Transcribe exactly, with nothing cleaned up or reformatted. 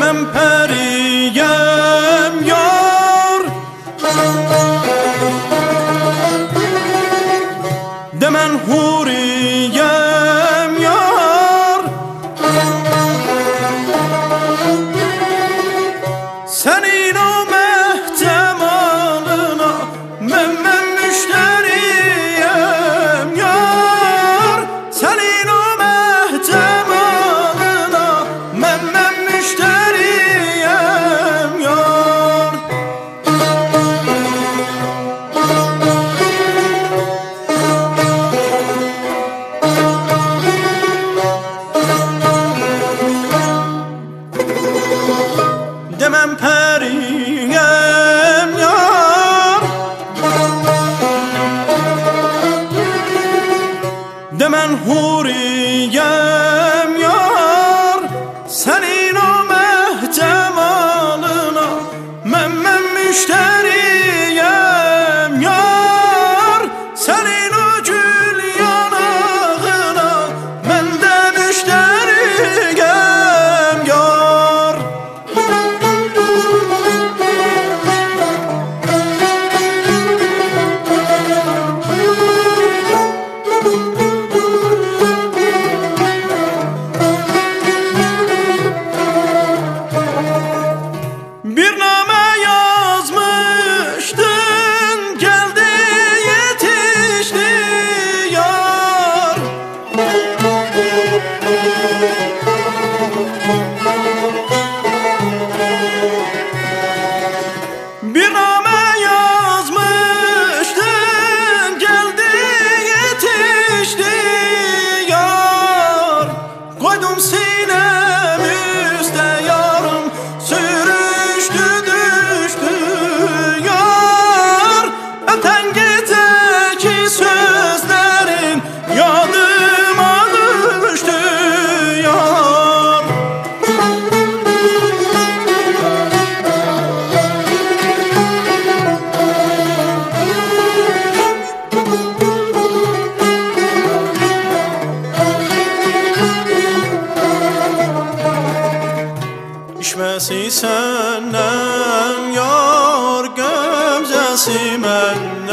Demem periyem yar, demen huriyem yar. Senin o mehtemalına men men müşteriyem yar. Senin o mehtemalına men men müşteriyem yar. Demem periyem yar, demen huriyem yar. Senin o mehtemalına men men müşteriyem yar. Senin o gül yanağına men de müşteriyem yar. Bir name yazmıştın, geldi yetişti yar. Bir name yazmıştın, geldi yetişti yar. Koydum sinem üstte yarım, sürüştü düştü yar. Öten geceki sözlerin yadıma düştü yar. İşmesi senden yar, gömzesi men